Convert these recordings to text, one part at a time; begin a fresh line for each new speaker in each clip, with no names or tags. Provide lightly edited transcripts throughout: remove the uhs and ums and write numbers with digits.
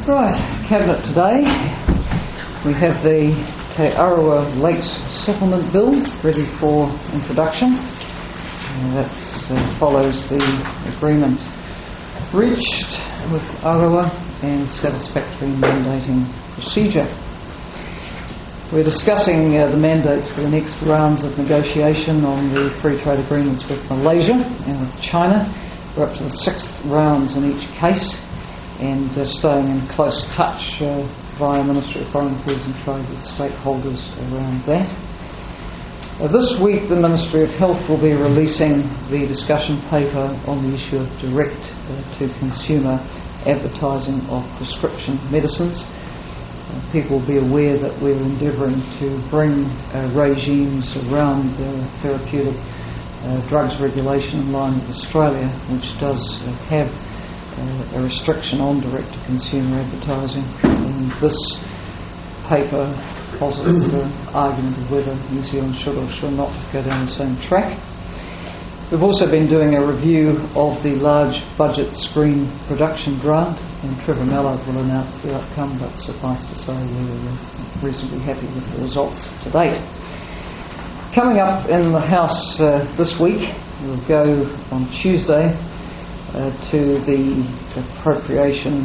Right, Cabinet today. We have the Te Arawa Lakes Settlement Bill ready for introduction. That follows the agreement reached with Arawa and satisfactory mandating procedure. We're discussing the mandates for the next rounds of negotiation on the free trade agreements with Malaysia and with China. We're up to the 6th rounds in each case, and staying in close touch via Ministry of Foreign Affairs and Trade with stakeholders around that. This week the Ministry of Health will be releasing the discussion paper on the issue of direct to consumer advertising of prescription medicines. People will be aware that we're endeavouring to bring regimes around therapeutic drugs regulation in line with Australia, which does have a restriction on direct-to-consumer advertising. And this paper posits the argument of whether New Zealand should or should not go down the same track. We've also been doing a review of the large budget screen production grant, and Trevor Mallard will announce the outcome, but suffice to say we're reasonably happy with the results to date. Coming up in the House this week, we'll go on Tuesday to the Appropriation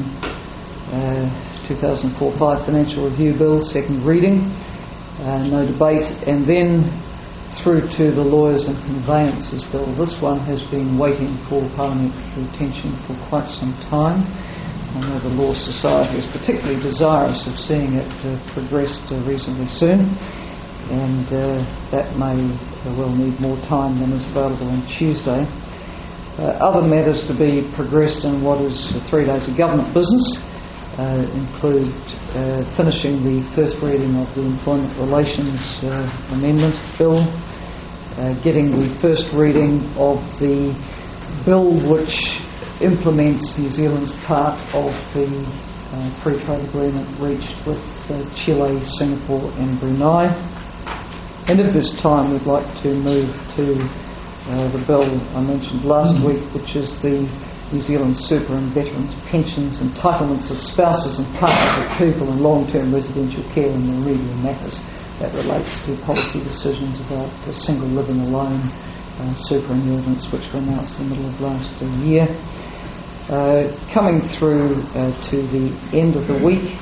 2004-5 Financial Review Bill, second reading, no debate, and then through to the Lawyers and Conveyances Bill. This one has been waiting for parliamentary attention for quite some time. I know the Law Society is particularly desirous of seeing it progressed reasonably soon, and that may well need more time than is available on Tuesday. Other matters to be progressed in what is 3 days of government business include finishing the first reading of the Employment Relations Amendment Bill, getting the first reading of the bill which implements New Zealand's part of the free trade agreement reached with Chile, Singapore and Brunei. And at this time we'd like to move to the bill I mentioned last week, which is the New Zealand Super and Veterans Pensions Entitlements of Spouses and Partners of People in Long-Term Residential Care and Remedial Matters. That relates to policy decisions about single living alone super annuitants, which were announced in the middle of last year. Coming through to the end of the week,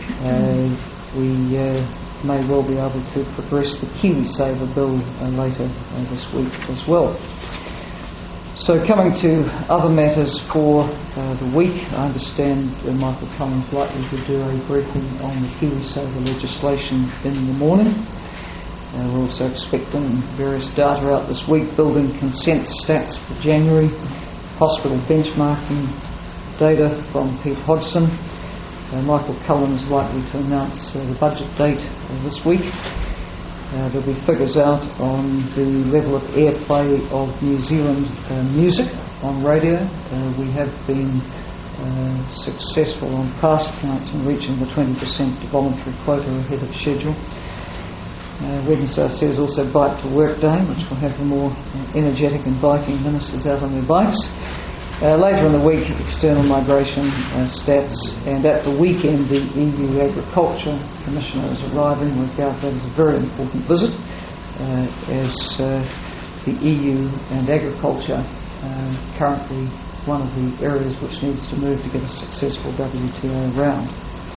we may well be able to progress the KiwiSaver bill later this week as well. So coming to other matters for the week, I understand Michael Cullen's likely to do a briefing on the KiwiSaver legislation in the morning. We're also expecting various data out this week, building consent stats for January, hospital benchmarking data from Pete Hodgson. Michael Cullen is likely to announce the budget date this week. There'll be figures out on the level of airplay of New Zealand music on radio. We have been successful on past counts in reaching the 20% voluntary quota ahead of schedule. Wednesday says also Bike to Work Day, which will have the more energetic and biking ministers out on their bikes. Later in the week, external migration stats, and at the weekend the EU Agriculture Commissioner is arriving. We regard that as a very important visit, as the EU and agriculture currently one of the areas which needs to move to get a successful WTO round.